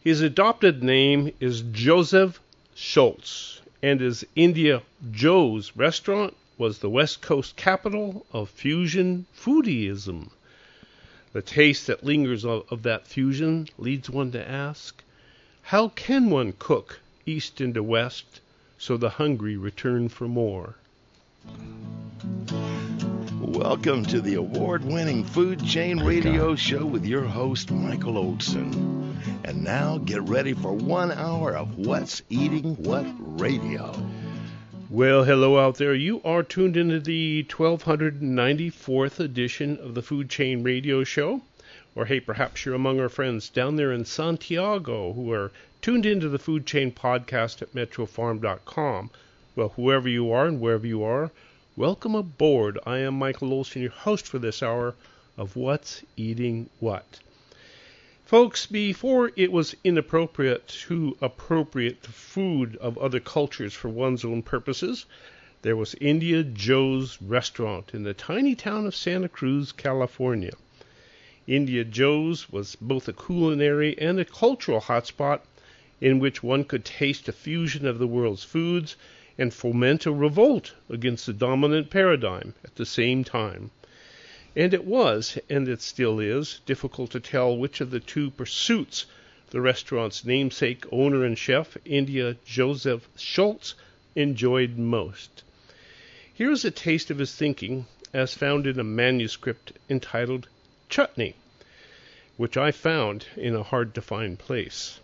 His adopted name is Joseph Schultz, and his India Joe's restaurant was the West Coast capital of fusion foodieism. The taste that lingers of that fusion leads one to ask, how can one cook east into west so the hungry return for more? Welcome to the award-winning Food Chain Radio Show with your host, Michael Olson. And now get ready for 1 hour of What's Eating What Radio. Well, hello out there. You are tuned into the 1294th edition of the Food Chain Radio Show. Or, hey, perhaps you're among our friends down there in Santiago who are tuned into the Food Chain podcast at metrofarm.com. Well, whoever you are and wherever you are, welcome aboard. I am Michael Olson, your host for this hour of What's Eating What. Folks, before it was inappropriate to appropriate the food of other cultures for one's own purposes, there was India Joe's restaurant in the tiny town of Santa Cruz, California. India Joe's was both a culinary and a cultural hotspot in which one could taste a fusion of the world's foods and foment a revolt against the dominant paradigm at the same time. And it was, and it still is, difficult to tell which of the two pursuits the restaurant's namesake owner and chef, India Joseph Schultz, enjoyed most. Here's a taste of his thinking as found in a manuscript entitled Chutney, which I found in a hard-to-find place.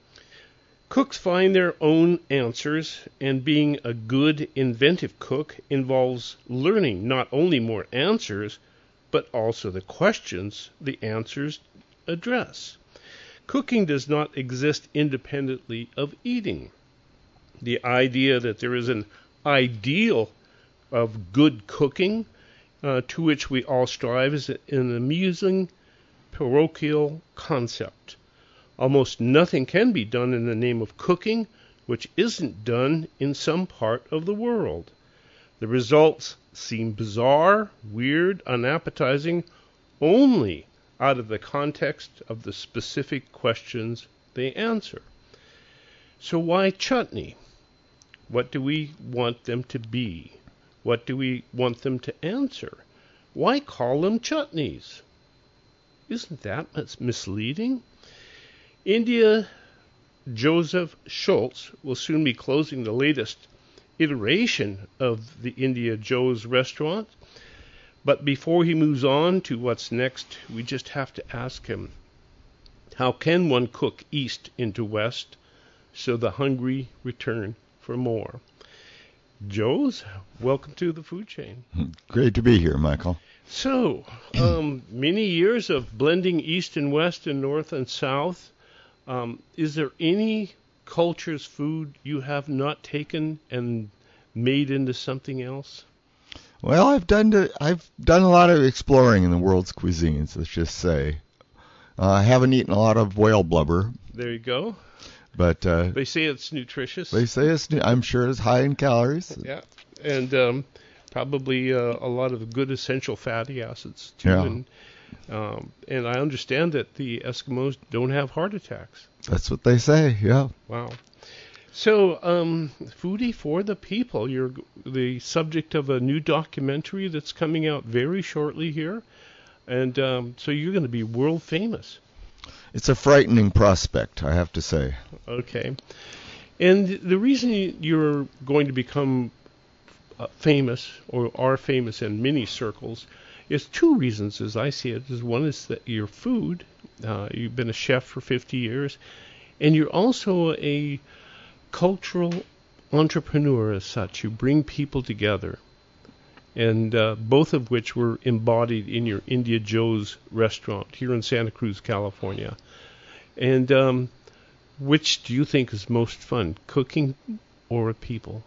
Cooks find their own answers, and being a good, inventive cook involves learning not only more answers, but also the questions the answers address. Cooking does not exist independently of eating. The idea that there is an ideal of good cooking to which we all strive is an amusing parochial concept. Almost nothing can be done in the name of cooking which isn't done in some part of the world. The results seem bizarre, weird, unappetizing, only out of the context of the specific questions they answer. So why chutney? What do we want them to be? What do we want them to answer? Why call them chutneys? Isn't that misleading? India Joseph Schultz will soon be closing the latest iteration of the India Joe's restaurant. But before he moves on to what's next, we just have to ask him, how can one cook east into west so the hungry return for more? Joe's, welcome to the food chain. Great to be here, Michael. So, many years of blending east and west and north and south. Is there any culture's food you have not taken and made into something else? Well, I've done a lot of exploring in the world's cuisines, let's just say. I haven't eaten a lot of whale blubber. There you go. But they say it's nutritious. They say I'm sure it's high in calories. Yeah, and probably a lot of good essential fatty acids too. Yeah. And I understand that the Eskimos don't have heart attacks. That's what they say. Yeah. Wow. So, Foodie for the People, you're the subject of a new documentary that's coming out very shortly here. And so you're going to be world famous. It's a frightening prospect, I have to say. Okay. And the reason you're going to become famous, or are famous in many circles, is two reasons as I see it. One is that your food, you've been a chef for 50 years, and you're also a cultural entrepreneur as such. You bring people together, and both of which were embodied in your India Joe's restaurant here in Santa Cruz, California. And which do you think is most fun, cooking or people?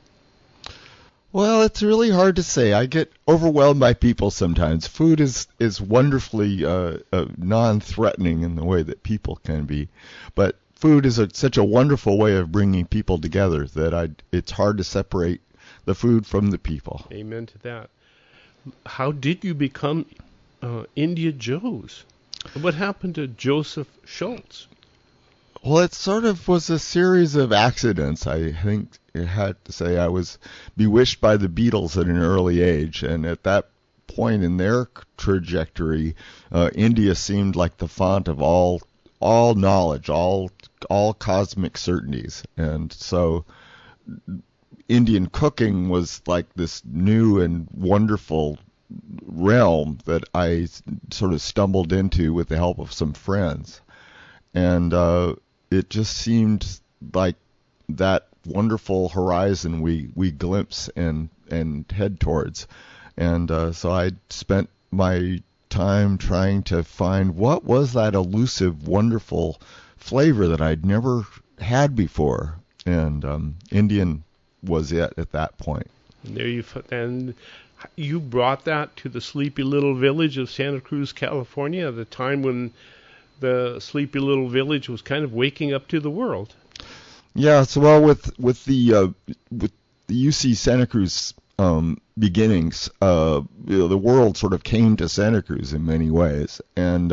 Well, it's really hard to say. I get overwhelmed by people sometimes. Food is wonderfully non-threatening in the way that people can be, but food is such a wonderful way of bringing people together that it's hard to separate the food from the people. Amen to that. How did you become India Joe's? What happened to Joseph Schultz? Well, it sort of was a series of accidents. I think I had to say I was bewitched by the Beatles at an early age, and at that point in their trajectory, India seemed like the font of all knowledge, all cosmic certainties, and so Indian cooking was like this new and wonderful realm that I sort of stumbled into with the help of some friends, and it just seemed like that wonderful horizon we glimpse and head towards. And so I spent my time trying to find what was that elusive, wonderful flavor that I'd never had before. And Indian was it at that point. And you brought that to the sleepy little village of Santa Cruz, California, at a time when the sleepy little village was kind of waking up to the world. Yeah, so well with the UC Santa Cruz beginnings, the world sort of came to Santa Cruz in many ways, and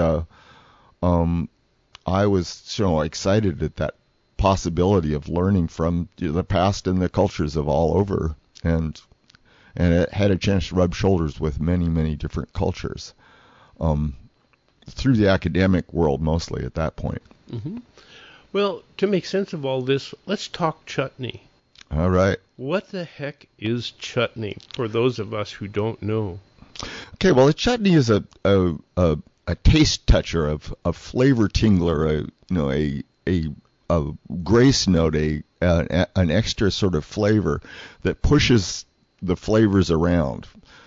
I was excited at that possibility of learning from the past and the cultures of all over, and it had a chance to rub shoulders with many different cultures. Through the academic world mostly at that point. Mm-hmm. Well, to make sense of all this, let's talk chutney. All right. What the heck is chutney for those of us who don't know? Okay, well, a chutney is a taste toucher, a flavor tingler, a grace note, an extra sort of flavor that pushes the flavors around.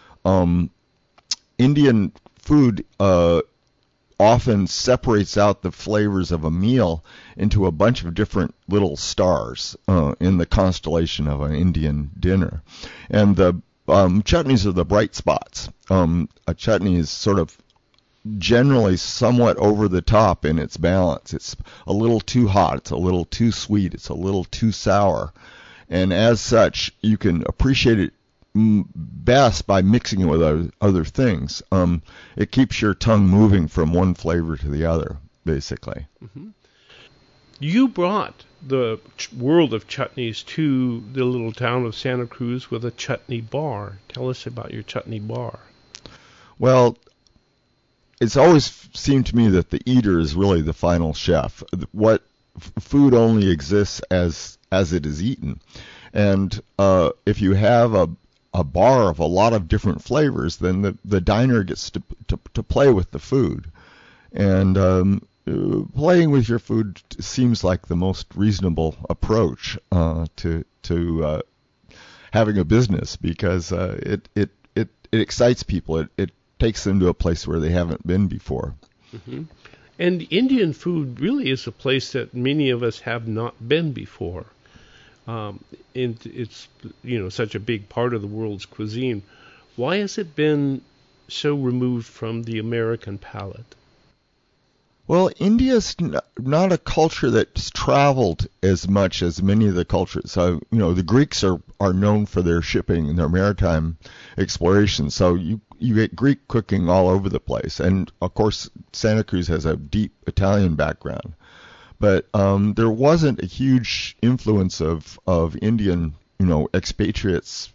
Indian food often separates out the flavors of a meal into a bunch of different little stars in the constellation of an Indian dinner. And the chutneys are the bright spots. A chutney is sort of generally somewhat over the top in its balance. It's a little too hot, it's a little too sweet, it's a little too sour. And as such, you can appreciate it best by mixing it with other things. It keeps your tongue moving from one flavor to the other, basically. Mm-hmm. You brought the world of chutneys to the little town of Santa Cruz with a chutney bar. Tell us about your chutney bar. Well, it's always seemed to me that the eater is really the final chef. What food only exists as it is eaten. And if you have a bar of a lot of different flavors, then the diner gets to play with the food. And playing with your food seems like the most reasonable approach to having a business, because it excites people. It takes them to a place where they haven't been before. Mm-hmm. And Indian food really is a place that many of us have not been before. And it's such a big part of the world's cuisine. Why has it been so removed from the American palate? Well, India's not a culture that's traveled as much as many of the cultures. So, the Greeks are known for their shipping and their maritime exploration. So you get Greek cooking all over the place. And, of course, Santa Cruz has a deep Italian background. But there wasn't a huge influence of Indian, expatriates,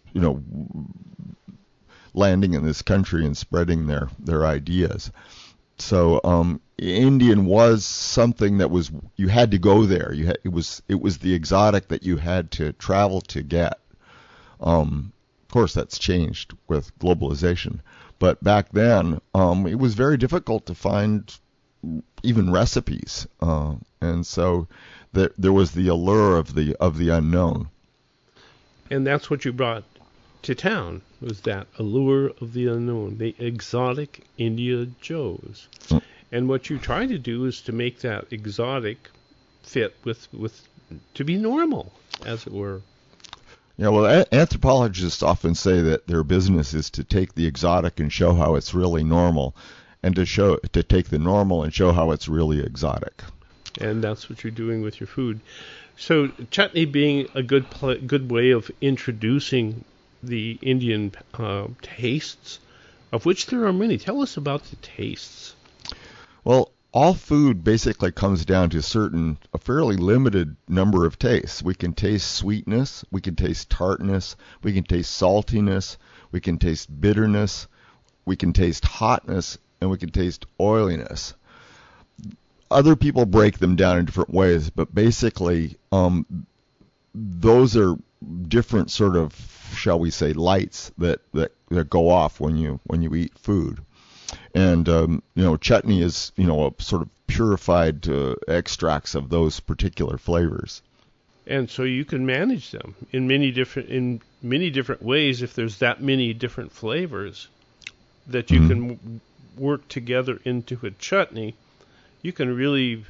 landing in this country and spreading their ideas. So Indian was something that you had to go there. It was the exotic that you had to travel to get. Of course, that's changed with globalization. But back then, it was very difficult to find even recipes, and so there was the allure of the unknown. And that's what you brought to town, was that allure of the unknown, the exotic India Joes. And what you try to do is to make that exotic fit with to be normal, as it were. Yeah, well, anthropologists often say that their business is to take the exotic and show how it's really normal, and to take the normal and show how it's really exotic. And that's what you're doing with your food. So chutney being a good way of introducing the Indian tastes, of which there are many. Tell us about the tastes. Well, all food basically comes down to a fairly limited number of tastes. We can taste sweetness, we can taste tartness, we can taste saltiness, we can taste bitterness, we can taste hotness, and we can taste oiliness. Other people break them down in different ways, but basically those are different sort of, shall we say, lights that go off when you eat food. And chutney is a sort of purified extracts of those particular flavors. And so you can manage them in many different ways. If there's that many different flavors that you can work together into a chutney, you can really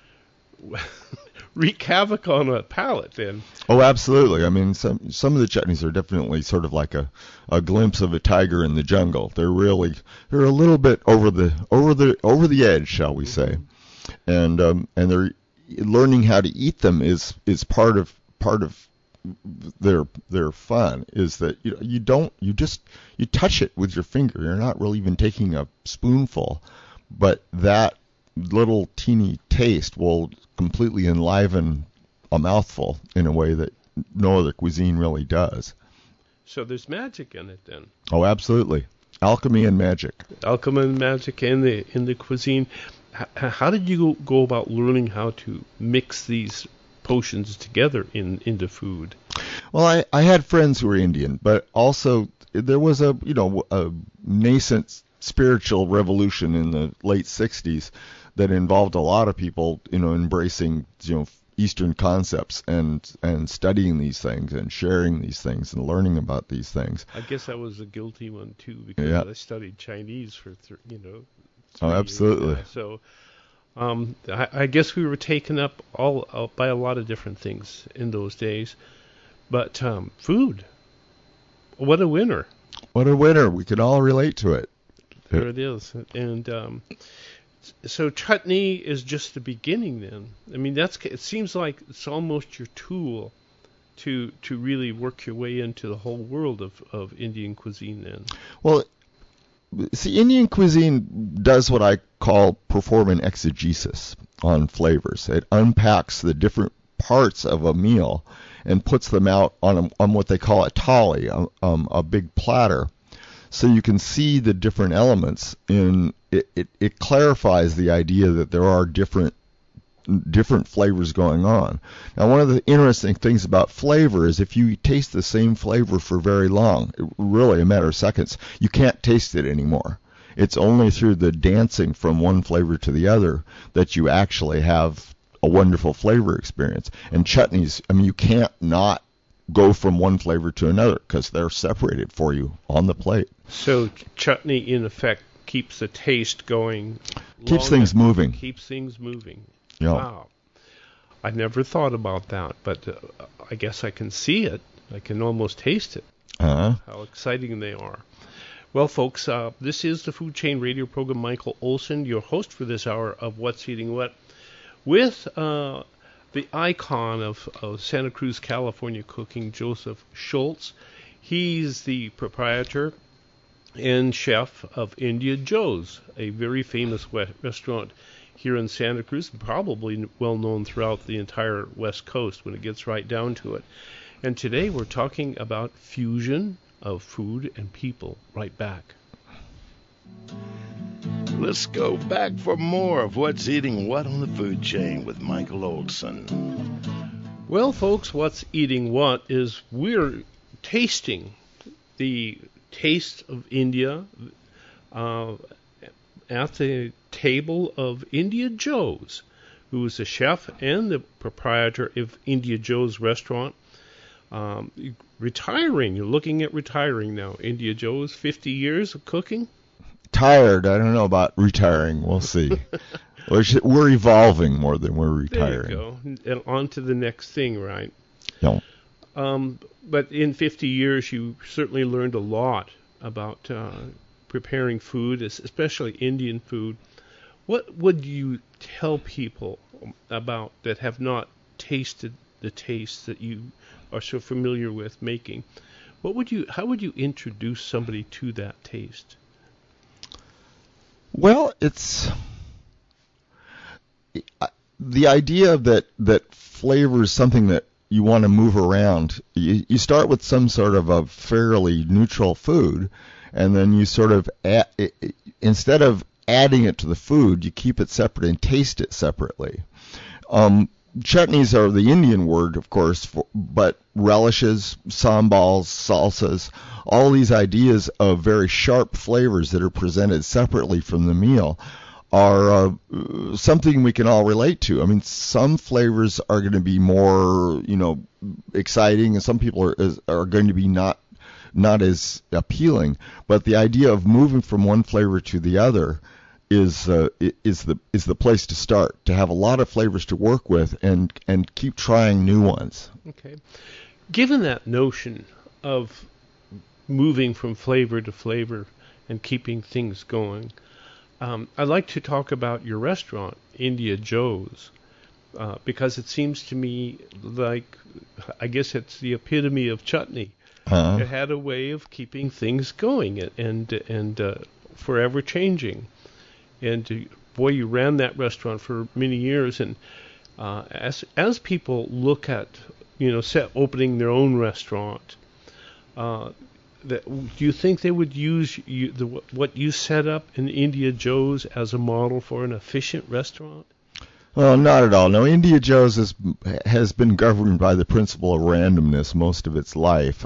wreak havoc on a palate then. Oh, absolutely. I mean, some of the chutneys are definitely sort of like a glimpse of a tiger in the jungle. They're a little bit over the edge, shall we say. And they're learning how to eat them is part of their fun, is that you touch it with your finger. You're not really even taking a spoonful, but that little teeny taste will completely enliven a mouthful in a way that no other cuisine really does. So there's magic in it then. Oh, absolutely. Alchemy and magic. Alchemy and magic in the cuisine. How did you go about learning how to mix these potions together into food? Well, I had friends who were Indian, but also there was a nascent spiritual revolution in the late 60s that involved a lot of people, embracing, Eastern concepts and studying these things and sharing these things and learning about these things. I guess I was a guilty one too, because I studied Chinese for 3 Oh, absolutely. years. So I guess we were taken up all by a lot of different things in those days. But food, what a winner! What a winner! We could all relate to it. There it is. And so chutney is just the beginning then. I mean, it seems like it's almost your tool to really work your way into the whole world of Indian cuisine then. Well, see, Indian cuisine does what I call perform an exegesis on flavors. It unpacks the different parts of a meal and puts them out on what they call a thali, a big platter. So you can see the different elements in it. It clarifies the idea that there are different flavors going on. Now, one of the interesting things about flavor is if you taste the same flavor for very long, really a matter of seconds, you can't taste it anymore. It's only through the dancing from one flavor to the other that you actually have a wonderful flavor experience. And chutneys, I mean, you can't not go from one flavor to another because they're separated for you on the plate. So chutney, in effect, keeps the taste going. Keeps things moving. Keeps things moving. Yeah. Wow. I never thought about that, but I guess I can see it. I can almost taste it. How exciting they are. Well, folks, this is the Food Chain Radio program. Michael Olson, your host for this hour of What's Eating What, with the icon of Santa Cruz, California cooking, Joseph Schultz. He's the proprietor and chef of India Joe's, a very famous restaurant here in Santa Cruz, probably well known throughout the entire West Coast when it gets right down to it. And today we're talking about fusion of food and people. Right back. Let's go back for more of What's Eating What on the Food Chain with Michael Olson. Well, folks, What's Eating What is we're tasting the taste of India at the table of India Joe's, who is the chef and the proprietor of India Joe's restaurant. Retiring, you're looking at retiring now. India Joe's, 50 years of cooking. Tired. I don't know about retiring. We'll see. We're evolving more than we're retiring. There you go. And on to the next thing, right? No. But in 50 years, you certainly learned a lot about preparing food, especially Indian food. What would you tell people about that have not tasted the taste that you are so familiar with making? How would you introduce somebody to that taste? Well, the idea that flavor is something that you want to move around. You start with some sort of a fairly neutral food, and then you sort of instead of adding it to the food, you keep it separate and taste it separately. Chutneys are the Indian word, of course, but relishes, sambals, salsas, all these ideas of very sharp flavors that are presented separately from the meal are something we can all relate to. I mean, some flavors are going to be more, exciting, and some people are going to be not as appealing. But the idea of moving from one flavor to the other is the place to start. To have a lot of flavors to work with and keep trying new ones. Okay, given that notion of moving from flavor to flavor and keeping things going, I'd like to talk about your restaurant, India Joe's, because it seems to me like, I guess it's the epitome of chutney. It had a way of keeping things going and forever changing. And boy, you ran that restaurant for many years. And as people look at, opening their own restaurant, do you think they would use what you set up in India Joe's as a model for an efficient restaurant? Well, not at all. No, India Joe's has been governed by the principle of randomness most of its life.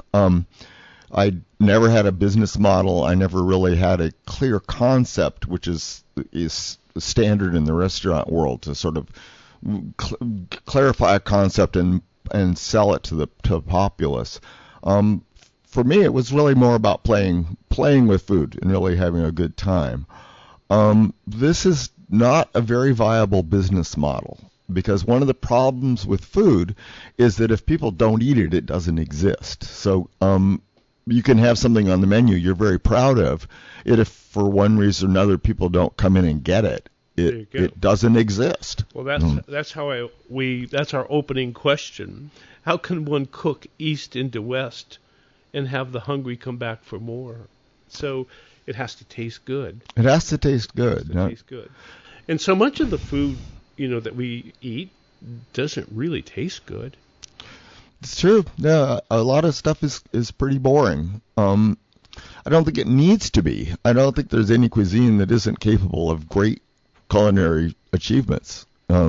I never had a business model. I never really had a clear concept, which is standard in the restaurant world, to sort of clarify a concept and sell it to the populace. For me, it was really more about playing with food and really having a good time. This is not a very viable business model, because one of the problems with food is that if people don't eat it, it doesn't exist. So you can have something on the menu you're very proud of. If for one reason or another people don't come in and get it, it doesn't exist. Well, that's our opening question. How can one cook east into west and have the hungry come back for more? So it has to taste good. It has to taste good. Taste good. And so much of the food, that we eat doesn't really taste good. It's true. Yeah, a lot of stuff is pretty boring. I don't think it needs to be. I don't think there's any cuisine that isn't capable of great culinary achievements.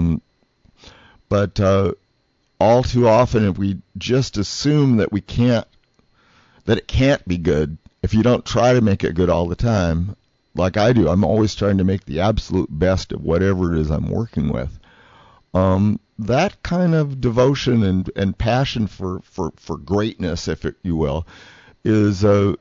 But all too often, if we just assume that it can't be good, if you don't try to make it good all the time, like I do, I'm always trying to make the absolute best of whatever it is I'm working with. That kind of devotion and passion for greatness, if you will, is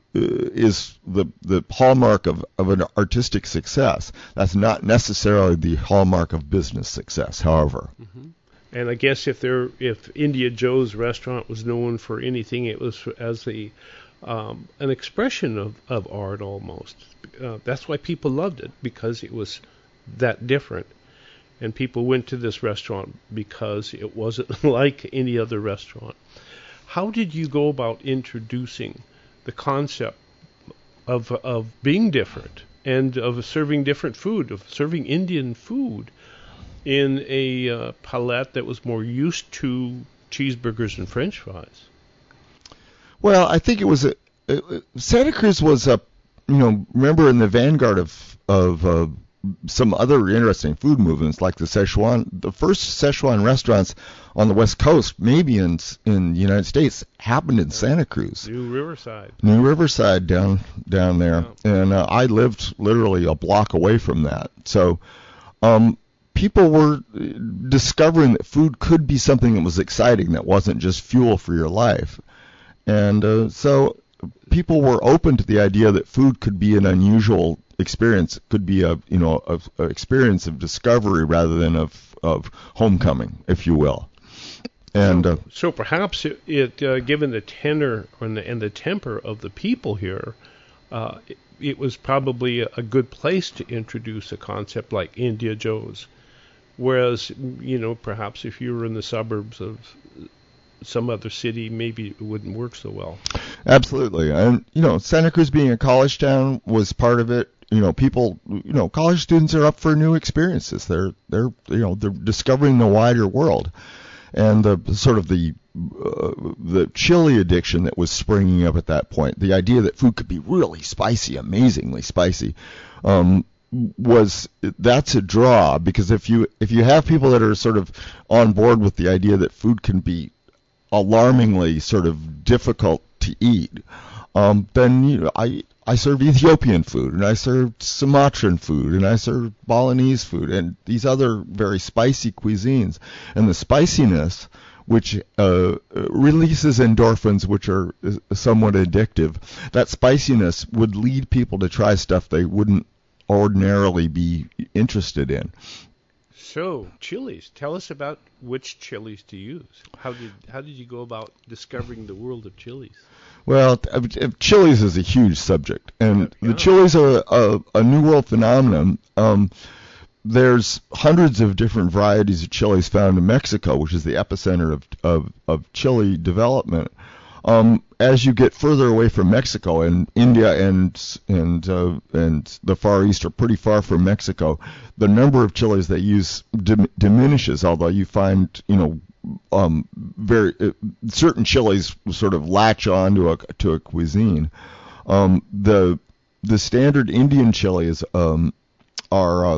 the hallmark of an artistic success. That's not necessarily the hallmark of business success, however. Mm-hmm. And I guess if India Joe's restaurant was known for anything, it was as an expression of art almost. That's why people loved it, because it was that different. And people went to this restaurant because it wasn't like any other restaurant. How did you go about introducing the concept of being different and of serving different food, of serving Indian food in a palette that was more used to cheeseburgers and French fries? Well, I think it was Santa Cruz was remember in the vanguard of some other interesting food movements, like the first Szechuan restaurants on the West Coast, maybe in the United States, happened in Santa Cruz. New Riverside down there. Yeah. And I lived literally a block away from that. So people were discovering that food could be something that was exciting, that wasn't just fuel for your life. And so people were open to the idea that food could be an unusual experience. It could be a experience of discovery rather than of homecoming, if you will. And so perhaps it given the tenor and the temper of the people here, it was probably a good place to introduce a concept like India Joe's. Whereas, perhaps if you were in the suburbs of some other city, maybe it wouldn't work so well. Absolutely. And, Santa Cruz being a college town was part of it. people, college students are up for new experiences. They're discovering the wider world, and the chili addiction that was springing up at that point, the idea that food could be really spicy, amazingly spicy, that's a draw, because if you have people that are sort of on board with the idea that food can be alarmingly sort of difficult to eat, then I serve Ethiopian food, and I serve Sumatran food, and I serve Balinese food, and these other very spicy cuisines. And the spiciness, which releases endorphins, which are somewhat addictive, that spiciness would lead people to try stuff they wouldn't ordinarily be interested in. So, chilies. Tell us about which chilies to use. How did you go about discovering the world of chilies? Well, chilies is a huge subject, and the chilies are a New World phenomenon. There's hundreds of different varieties of chilies found in Mexico, which is the epicenter of chili development. As you get further away from Mexico, and India and the Far East are pretty far from Mexico, the number of chilies they use diminishes. Although you find, certain chilies sort of latch on to a cuisine. The standard Indian chilies are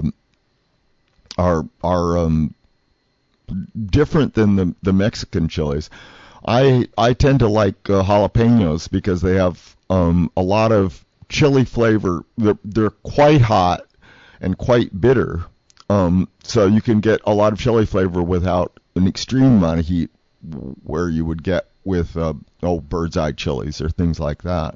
different than the Mexican chilies. I tend to like jalapenos because they have a lot of chili flavor. They're quite hot and quite bitter, so you can get a lot of chili flavor without an extreme amount of heat, where you would get with bird's eye chilies or things like that.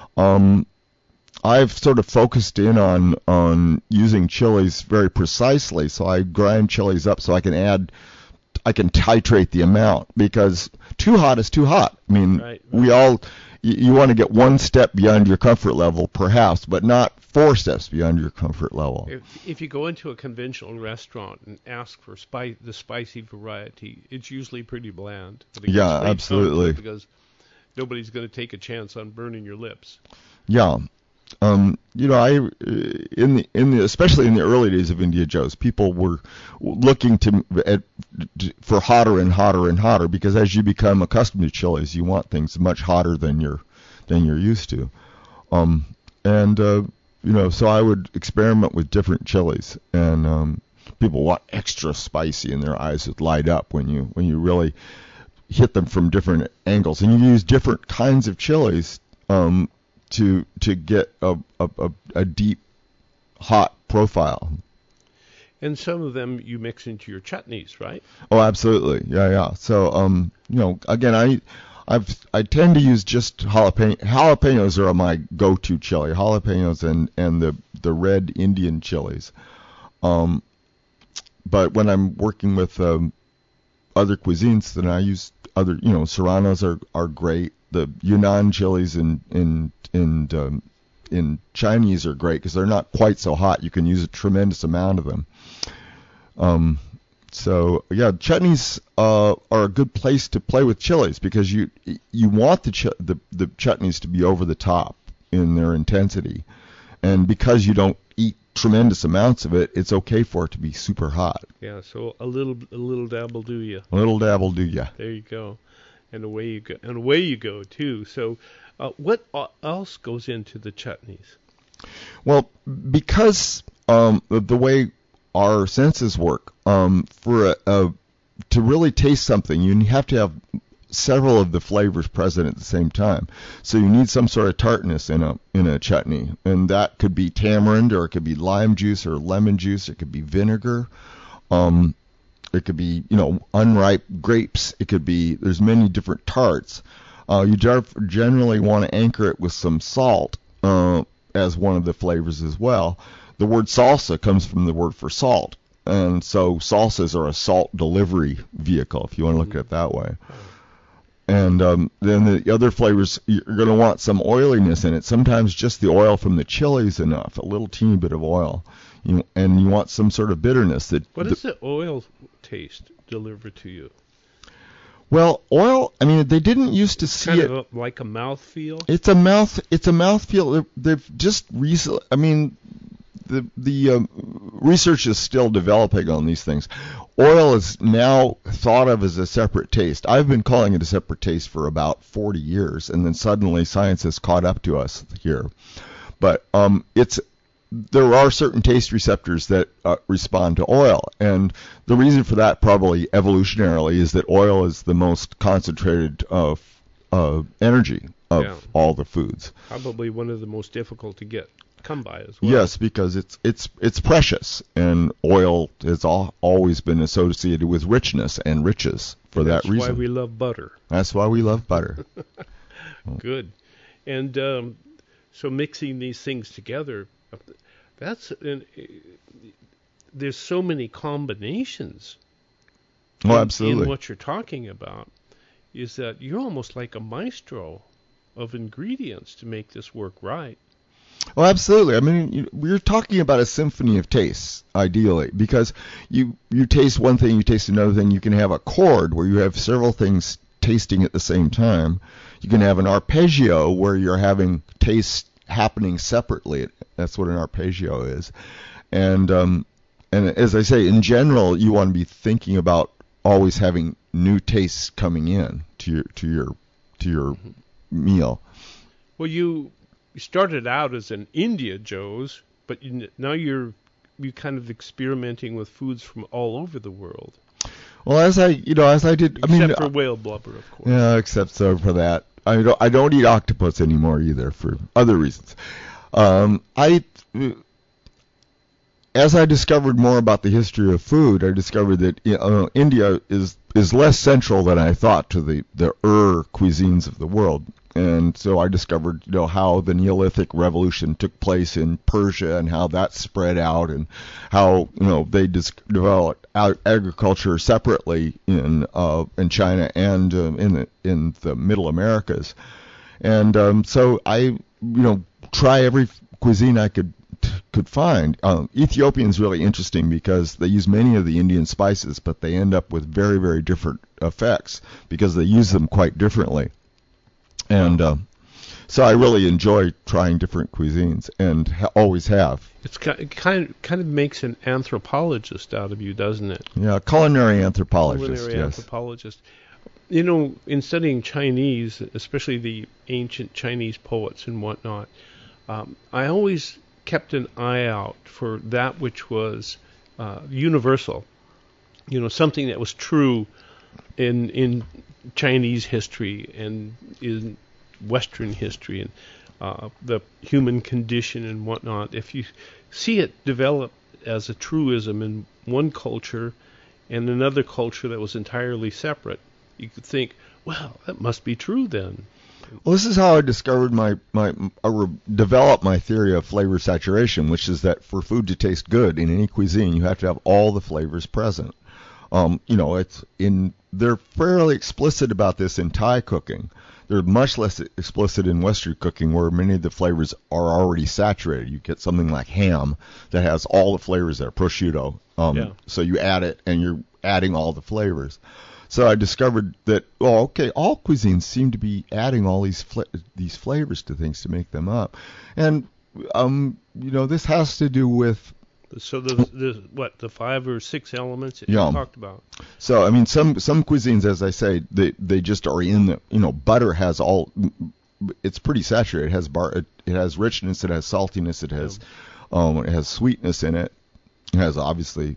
I've sort of focused in on using chilies very precisely, so I grind chilies up so I can titrate the amount, because too hot is too hot. I mean, right. You want to get one step beyond your comfort level, perhaps, but not 4 steps beyond your comfort level. If you go into a conventional restaurant and ask for the spicy variety, it's usually pretty bland. Yeah, absolutely. Because nobody's going to take a chance on burning your lips. Yeah. Especially in the early days of India Joe's, people were looking for hotter and hotter and hotter, because as you become accustomed to chilies, you want things much hotter than you're used to. So I would experiment with different chilies, and people want extra spicy, and their eyes would light up when you really hit them from different angles, and you use different kinds of chilies to get a deep, hot profile. And some of them you mix into your chutneys, right? Oh, absolutely. Yeah. So, again, I tend to use just jalapeno. Jalapenos are my go-to chili. Jalapenos and the red Indian chilies. But when I'm working with other cuisines, then I use other. Serranos are great. The Yunnan chilies in Chinese are great because they're not quite so hot. You can use a tremendous amount of them. Chutneys are a good place to play with chilies, because you want the chutneys to be over the top in their intensity, and because you don't eat tremendous amounts of it, it's okay for it to be super hot. Yeah, so a little dab will do ya. A little dab will do ya. There you go. And away you go too. So, what else goes into the chutneys? Well, because the way our senses work, to really taste something, you have to have several of the flavors present at the same time. So you need some sort of tartness in a chutney, and that could be tamarind, or it could be lime juice or lemon juice. It could be vinegar. It could be, unripe grapes. It could be, there's many different tarts. You generally want to anchor it with some salt as one of the flavors as well. The word salsa comes from the word for salt. And so salsas are a salt delivery vehicle, if you want to look at it that way. And then the other flavors, you're going to want some oiliness in it. Sometimes just the oil from the chili is enough, a little teeny bit of oil. And you want some sort of bitterness. What does the oil taste deliver to you? Well, oil, I mean, they didn't used to see kind it. of like a mouthfeel. It's a mouthfeel. They've just recently, I mean, the research is still developing on these things. Oil is now thought of as a separate taste. I've been calling it a separate taste for about 40 years, and then suddenly science has caught up to us here. But there are certain taste receptors that respond to oil, and the reason for that probably evolutionarily is that oil is the most concentrated energy of all the foods. Probably one of the most difficult to come by as well. Yes, because it's precious, and oil has always been associated with richness and riches for that reason. That's why we love butter. That's why we love butter. Good. And so mixing these things together, there's so many combinations. Oh, absolutely. In what you're talking about is that you're almost like a maestro of ingredients to make this work right. Oh, absolutely. I mean, we're talking about a symphony of tastes, ideally, because you taste one thing, you taste another thing. You can have a chord where you have several things tasting at the same time. You can have an arpeggio where you're having tastes happening separately. That's what an arpeggio is. And as I say, in general, you want to be thinking about always having new tastes coming in to your meal. Well, you started out as an India Joe's, but now you're kind of experimenting with foods from all over the world. Well, as I did, Except for whale blubber, of course. Yeah, except so for that. I don't eat octopus anymore either for other reasons. As I discovered more about the history of food, I discovered that India is less central than I thought to the cuisines of the world. And so I discovered, how the Neolithic Revolution took place in Persia and how that spread out, and how they developed agriculture separately in China and in the Middle Americas. And so I try every cuisine I could find. Ethiopian's really interesting because they use many of the Indian spices, but they end up with very, very different effects because they use them quite differently. And so I really enjoy trying different cuisines, and always have. It's kind of makes an anthropologist out of you, doesn't it? Yeah, culinary anthropologist. Anthropologist. In studying Chinese, especially the ancient Chinese poets and whatnot, I always kept an eye out for that which was universal. Something that was true in Chinese history and in Western history and the human condition and whatnot. If you see it develop as a truism in one culture and another culture that was entirely separate, you could think, well, that must be true then. Well, this is how I discovered developed my theory of flavor saturation, which is that for food to taste good in any cuisine, you have to have all the flavors present. They're fairly explicit about this in Thai cooking. They're much less explicit in Western cooking, where many of the flavors are already saturated. You get something like ham that has all the flavors there, prosciutto. So you add it, and you're adding all the flavors. So I discovered that, all cuisines seem to be adding all these flavors to things to make them up. And, this has to do with... So the 5 or 6 elements that you talked about? So, some cuisines, as I say, they just are in the, butter has all... It's pretty saturated. It has richness, it has saltiness, it has sweetness in it. It has, obviously...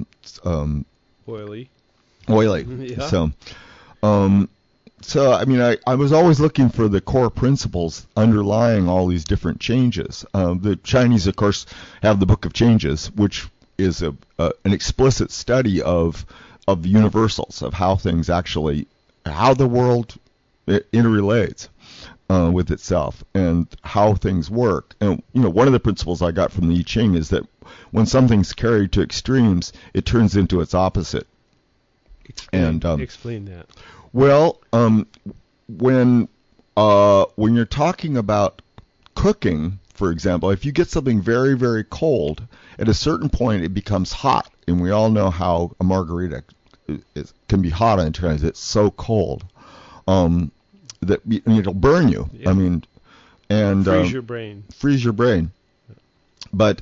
oily. Yeah. So, I was always looking for the core principles underlying all these different changes. The Chinese, of course, have the Book of Changes, which is an explicit study of the universals, of how things actually, how the world interrelates with itself and how things work. And, one of the principles I got from the I Ching is that when something's carried to extremes, it turns into its opposite. Explain that. Well, when you're talking about cooking, for example, if you get something very, very cold, at a certain point it becomes hot, and we all know how a margarita it can be hot on times. It's so cold that it'll burn you. Yeah. I mean, and freeze your brain. Freeze your brain. But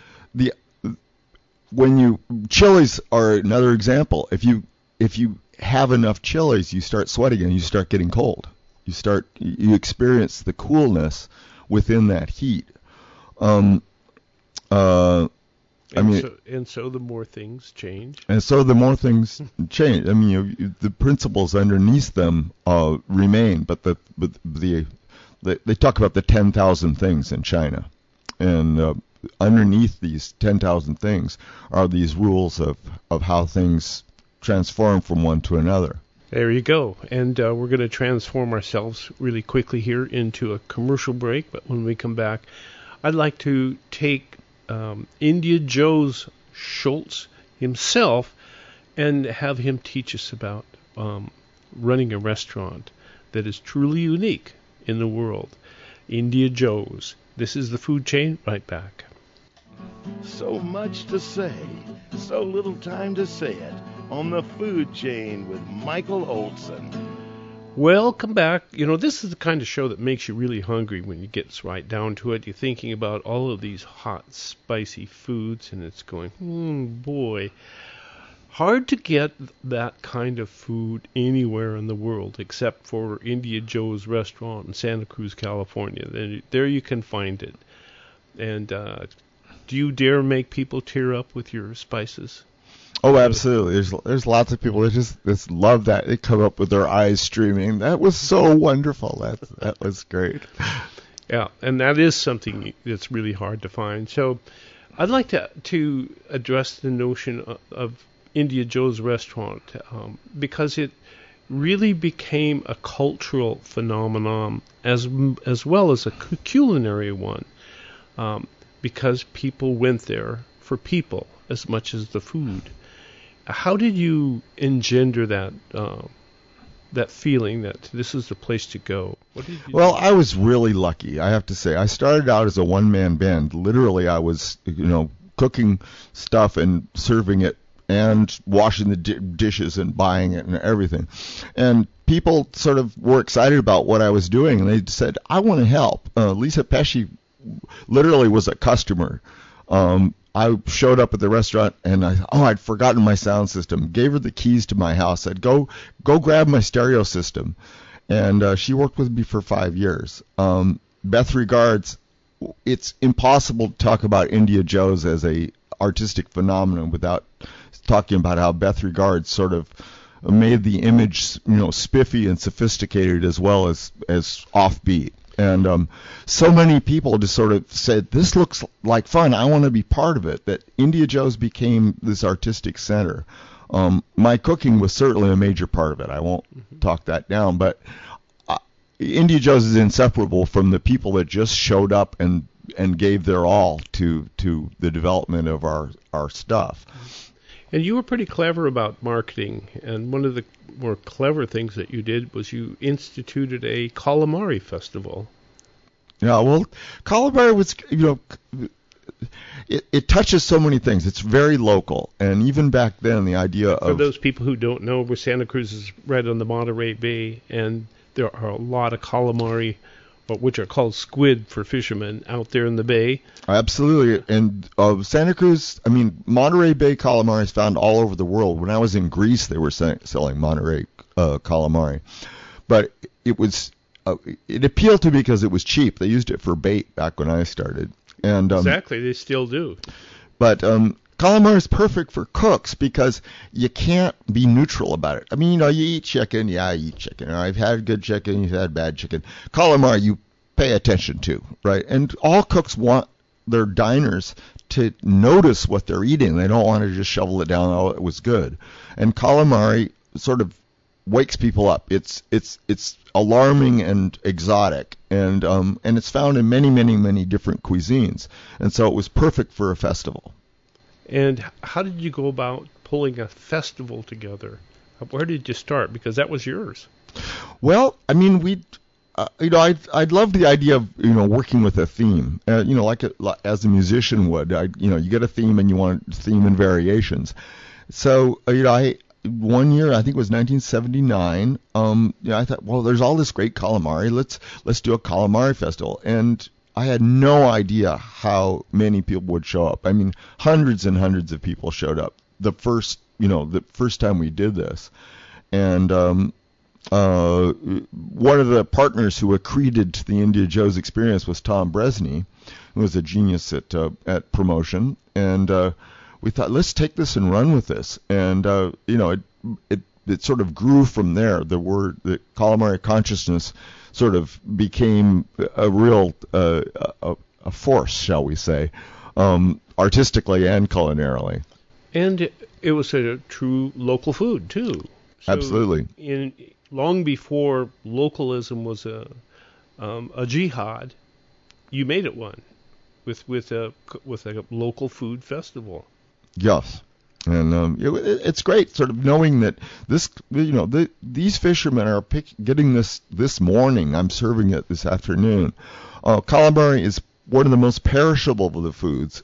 chilies are another example. If you have enough chilies, you start sweating and you start getting cold. You experience the coolness within that heat. So the more things change. And so the more things change. I mean, the principles underneath them remain, but they talk about the 10,000 things in China, and underneath these 10,000 things are these rules of how things transform from one to another. There you go. And we're going to transform ourselves really quickly here into a commercial break. But when we come back, I'd like to take India Joe's Schultz himself and have him teach us about running a restaurant that is truly unique in the world. India Joe's. This is the food chain. Right back. So much to say, so little time to say it on the food chain with Michael Olson. Welcome back. You know, this is the kind of show that makes you really hungry when you get right down to it. You're thinking about all of these hot, spicy foods, and it's going, boy. Hard to get that kind of food anywhere in the world except for India Joe's restaurant in Santa Cruz, California. There you can find it. And do you dare make people tear up with your spices? Oh, absolutely. There's lots of people that just love that. They come up with their eyes streaming. That was so wonderful. That was great. Yeah, and that is something that's really hard to find. So I'd like to address the notion of India Joe's restaurant because it really became a cultural phenomenon as well as a culinary one because people went there for people as much as the food. How did you engender that feeling that this is the place to go? What did you do? I was really lucky, I have to say. I started out as a one-man band. Literally, I was, cooking stuff and serving it and washing the dishes and buying it and everything. And people sort of were excited about what I was doing, and they said, I want to help. Lisa Pesci literally was a customer. I showed up at the restaurant and I'd forgotten my sound system. Gave her the keys to my house. Said, go grab my stereo system. And she worked with me for 5 years. Beth Regards, it's impossible to talk about India Joe's as a artistic phenomenon without talking about how Beth Regards sort of made the image, spiffy and sophisticated as well as offbeat. And so many people just sort of said, this looks like fun. I want to be part of it. That India Joe's became this artistic center. My cooking was certainly a major part of it. I won't talk that down. But India Joe's is inseparable from the people that just showed up and gave their all to the development of our stuff. And you were pretty clever about marketing, and one of the more clever things that you did was you instituted a calamari festival. Yeah, well, calamari was, it touches so many things. It's very local, and even back then, the idea of... For those people who don't know, where Santa Cruz is right on the Monterey Bay, and there are a lot of calamari, which are called squid for fishermen, out there in the bay. Absolutely. And Santa Cruz, Monterey Bay calamari is found all over the world. When I was in Greece, they were selling Monterey calamari. But it appealed to me because it was cheap. They used it for bait back when I started. And exactly, they still do. But calamari is perfect for cooks because you can't be neutral about it. You eat chicken. Yeah, I eat chicken. I've had good chicken. You've had bad chicken. Calamari, you pay attention to, right? And all cooks want their diners to notice what they're eating. They don't want to just shovel it down. Oh, it was good. And calamari sort of wakes people up. It's alarming and exotic, and it's found in many, many, many different cuisines. And so it was perfect for a festival. And how did you go about pulling a festival together? Where did you start? Because that was yours. Well, I'd love the idea of working with a theme, as a musician would. You get a theme and you want theme and variations. So I one year, I think it was 1979, I thought, well, there's all this great calamari. Let's do a calamari festival. And I had no idea how many people would show up. I mean, hundreds and hundreds of people showed up the first time we did this. And one of the partners who accreted to the India Joe's experience was Tom Bresney, who was a genius at promotion. And we thought, let's take this and run with this. And it sort of grew from there. The calamari consciousness sort of became a real a force, shall we say, artistically and culinarily. And it was a true local food too. So Absolutely. Long before localism was a jihad, you made it one with a local food festival. Yes. And it's great, sort of knowing that these fishermen are getting this morning. I'm serving it this afternoon. Calamari is one of the most perishable of the foods.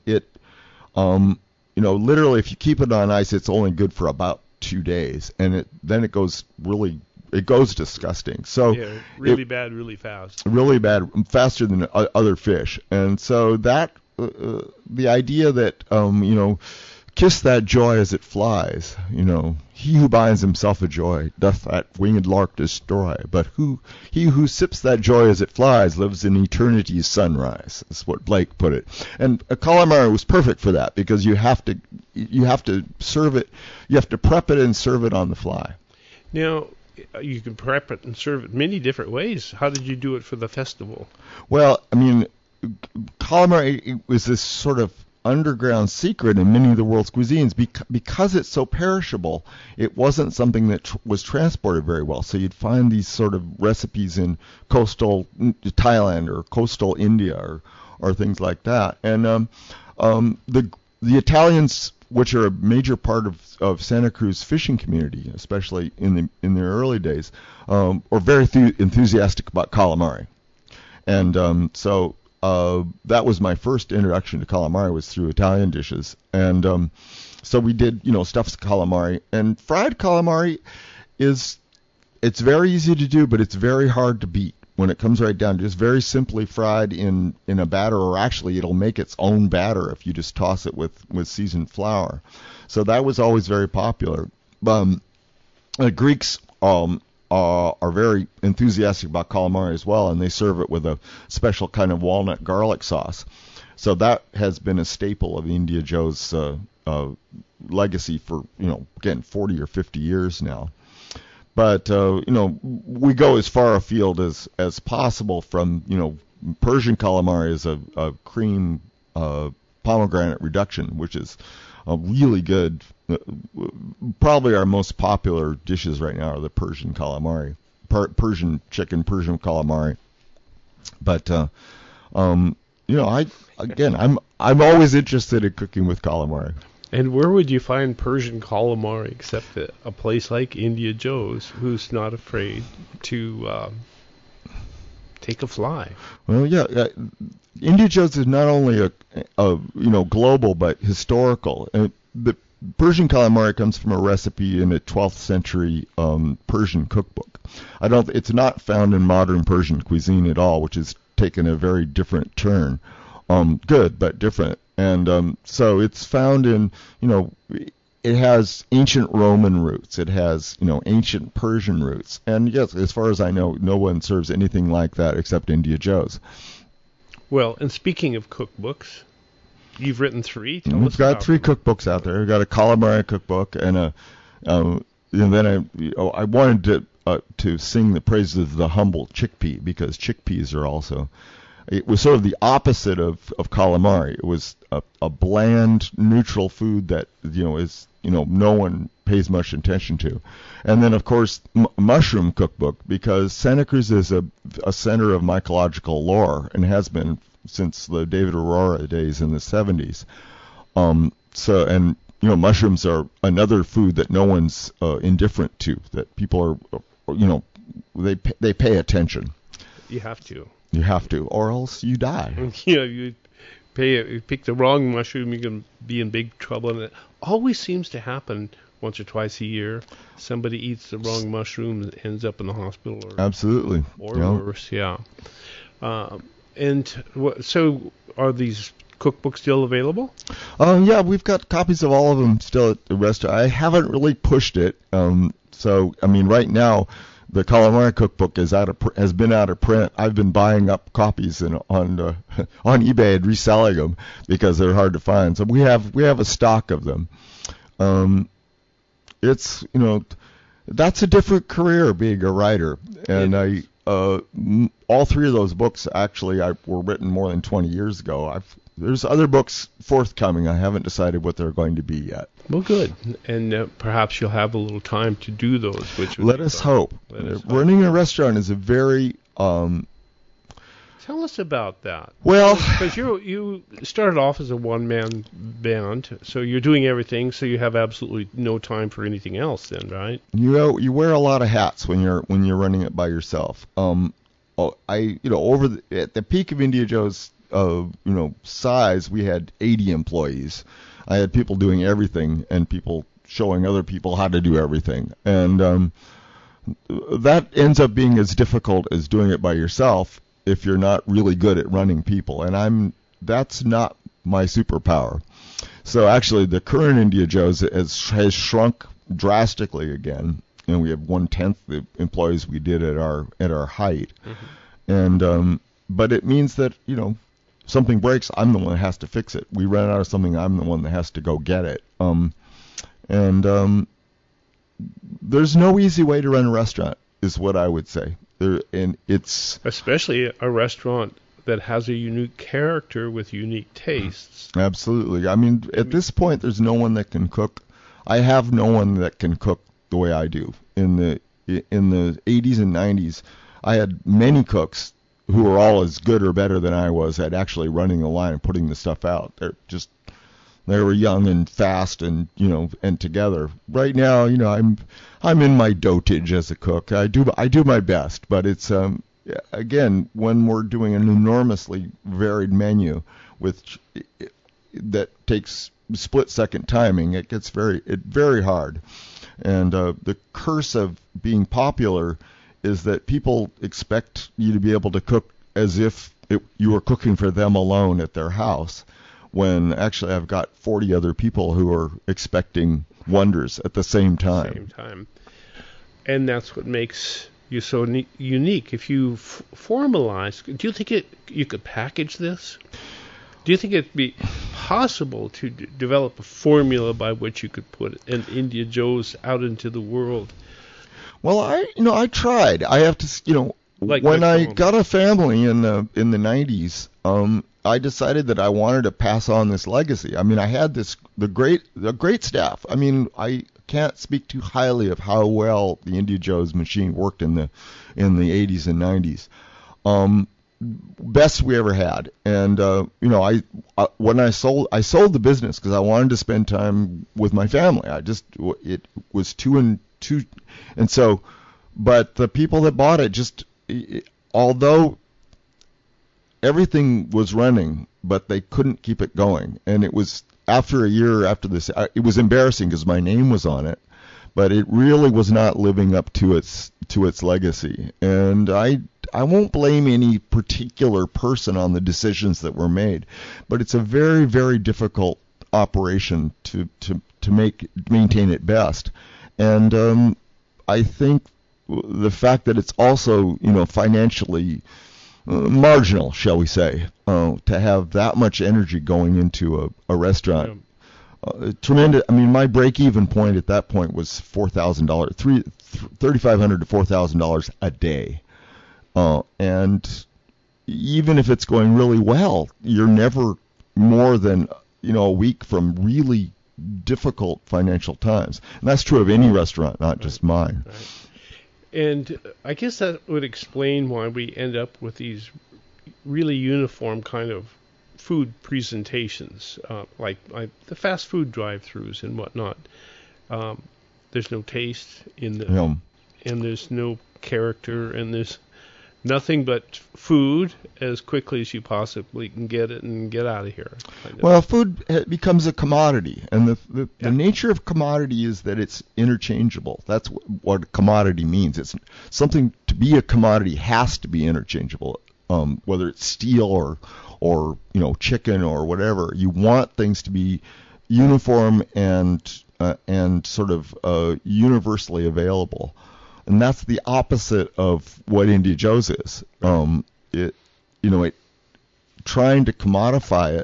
Literally, if you keep it on ice, it's only good for about 2 days, and then it goes disgusting. So really bad, really fast. Really bad, faster than other fish. And so that the idea that kiss that joy as it flies. He who binds himself a joy doth that winged lark destroy. But he who sips that joy as it flies lives in eternity's sunrise. That's what Blake put it. And a calamari was perfect for that because you have to serve it. You have to prep it and serve it on the fly. Now, you can prep it and serve it many different ways. How did you do it for the festival? Well, I mean, calamari was this sort of underground secret in many of the world's cuisines because it's so perishable. It wasn't something that was transported very well. So you'd find these sort of recipes in coastal Thailand or coastal India or things like that. And the Italians, which are a major part of Santa Cruz fishing community, especially in their early days, are very enthusiastic about calamari. And so that was my first introduction to calamari, was through Italian dishes. And so we did, stuffed calamari. And fried calamari it's very easy to do, but it's very hard to beat when it comes right down to just very simply fried in a batter, or actually it'll make its own batter if you just toss it with seasoned flour. So that was always very popular. The Greeks are very enthusiastic about calamari as well, and they serve it with a special kind of walnut garlic sauce. So that has been a staple of India Joe's legacy for, again, 40 or 50 years now. But, we go as far afield as possible from, Persian calamari is a cream pomegranate reduction, which is a really good. Probably our most popular dishes right now are the Persian calamari, Persian chicken, Persian calamari. But I'm always interested in cooking with calamari. And where would you find Persian calamari except at a place like India Joe's, who's not afraid to take a fly? Well, yeah. India Joe's is not only a global but historical. The Persian calamari comes from a recipe in a 12th century Persian cookbook. It's not found in modern Persian cuisine at all, which has taken a very different turn. Good, but different. And so it's found in, it has ancient Roman roots. It has, ancient Persian roots. And yes, as far as I know, no one serves anything like that except India Joe's. Well, and speaking of cookbooks, you've written 3. We've got 3 cookbooks out there. We've got a calamari cookbook, and then I wanted to sing the praises of the humble chickpea, because chickpeas are also. It was sort of the opposite of calamari. It was a bland, neutral food that is no one pays much attention to. And then, of course, mushroom cookbook, because Santa Cruz is a center of mycological lore and has been since the David Aurora days in the 70s. Mushrooms are another food that no one's indifferent to. That people are, they pay attention. You have to. You have to, or else you die. You pick the wrong mushroom, you can be in big trouble. And it always seems to happen once or twice a year. Somebody eats the wrong mushroom and ends up in the hospital. Absolutely. Or worse, yeah. So are these cookbooks still available? Yeah, we've got copies of all of them still at the restaurant. I haven't really pushed it. So, I mean, right now, the Calamari cookbook has been out of print. I've been buying up copies on eBay and reselling them because they're hard to find. So we have a stock of them. It's that's a different career, being a writer, and all three of those books actually were written more than 20 years ago. There's other books forthcoming. I haven't decided what they're going to be yet. Well, good. And perhaps you'll have a little time to do those. Let us hope. Running a restaurant is a very... Tell us about that. Well... Because you started off as a one-man band, so you're doing everything, so you have absolutely no time for anything else then, right? You wear a lot of hats when you're running it by yourself. At the peak of India Joe's size, we had 80 employees. I had people doing everything and people showing other people how to do everything. And that ends up being as difficult as doing it by yourself if you're not really good at running people. And that's not my superpower. So actually, the current India Joe's has shrunk drastically again. And we have 1/10 the employees we did at our height. Mm-hmm. And but it means that something breaks, I'm the one that has to fix it. We run out of something, I'm the one that has to go get it. There's no easy way to run a restaurant, is what I would say. And it's especially a restaurant that has a unique character with unique tastes. Absolutely. I mean, at this point, there's no one that can cook. I have no one that can cook the way I do. In the 80s and 90s, I had many cooks who were all as good or better than I was at actually running the line and putting the stuff out. They were young and fast and and together. Right now, I'm in my dotage as a cook. I do my best, but it's again, when we're doing an enormously varied menu that takes split-second timing, it gets very hard. And the curse of being popular is that people expect you to be able to cook as if you were cooking for them alone at their house, when actually I've got 40 other people who are expecting wonders at the same time. And that's what makes you so unique. If you formalize, do you think you could package this? Do you think it'd be possible to develop a formula by which you could put an India Joe's out into the world? Well, I tried. I have to, when I got a family in the 90s, I decided that I wanted to pass on this legacy. I mean, I had the great staff. I mean, I can't speak too highly of how well the India Joe's machine worked in the 80s and 90s. Best we ever had. And when I sold the business because I wanted to spend time with my family. It was two and so, but the people that bought it although everything was running, but they couldn't keep it going. And it was after a year after this, it was embarrassing because my name was on it, but it really was not living up to its legacy. And I won't blame any particular person on the decisions that were made, but it's a very, very difficult operation to maintain it best. And I think the fact that it's also financially marginal, shall we say, to have that much energy going into a restaurant. Tremendous. I mean, my break-even point at that point was $4,000, $3,500 to $4,000 a day. And even if it's going really well, you're never more than a week from really difficult financial times. And that's true of any restaurant, not just mine. Right. And I guess that would explain why we end up with these really uniform kind of food presentations, like the fast food drive-thrus and whatnot. There's no taste in them, and there's no character, and Nothing but food as quickly as you possibly can get it and get out of here. Well, food becomes a commodity, and the nature of commodity is that it's interchangeable. That's what a commodity means. It's something to be a commodity has to be interchangeable, whether it's steel or chicken or whatever. You want things to be uniform and sort of universally available. And that's the opposite of what India Joe's is. Trying to commodify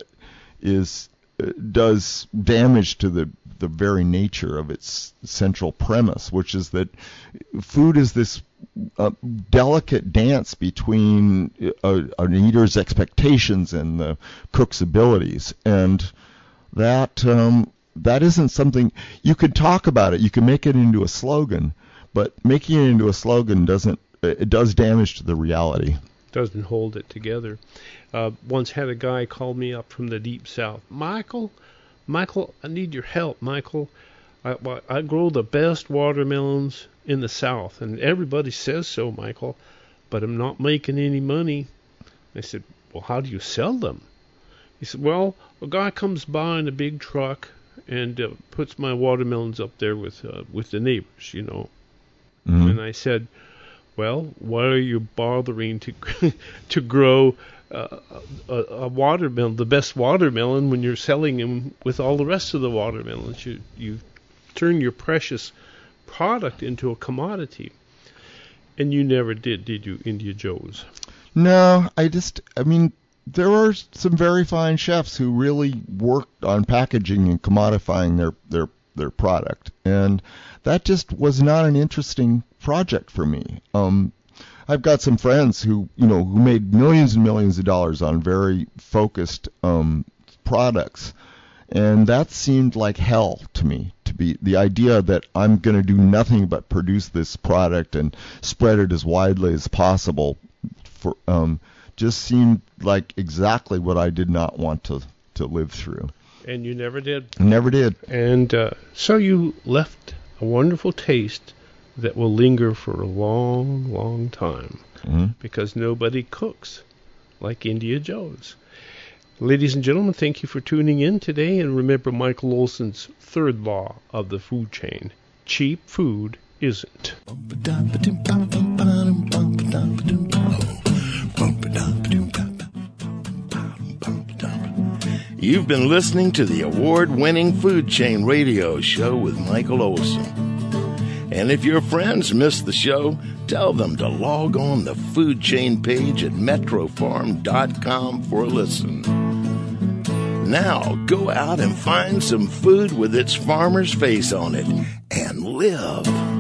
it does damage to the very nature of its central premise, which is that food is this delicate dance between an eater's expectations and the cook's abilities, and that isn't something you could talk about. You can make it into a slogan. But making it into a slogan does damage to the reality. Doesn't hold it together. Once had a guy call me up from the deep south. Michael, I need your help, Michael. I grow the best watermelons in the south, and everybody says so, Michael, but I'm not making any money. I said, well, how do you sell them? He said, well, a guy comes by in a big truck and puts my watermelons up there with the neighbors, Mm-hmm. And I said, well, why are you bothering to grow a watermelon, the best watermelon, when you're selling them with all the rest of the watermelons? You turn your precious product into a commodity. And you never did you, India Joe's? No, there are some very fine chefs who really worked on packaging and commodifying their product, and that just was not an interesting project for me. I've got some friends who made millions and millions of dollars on very focused products, and that seemed like hell to me. To be the idea that I'm going to do nothing but produce this product and spread it as widely as possible just seemed like exactly what I did not want to live through. And you never did? Never did. And so you left a wonderful taste that will linger for a long, long time, mm-hmm. because nobody cooks like India Joe's. Ladies and gentlemen, thank you for tuning in today, and remember Michael Olson's third law of the food chain. Cheap food isn't. You've been listening to the award-winning Food Chain Radio Show with Michael Olson. And if your friends missed the show, tell them to log on the Food Chain page at metrofarm.com for a listen. Now, go out and find some food with its farmer's face on it and live.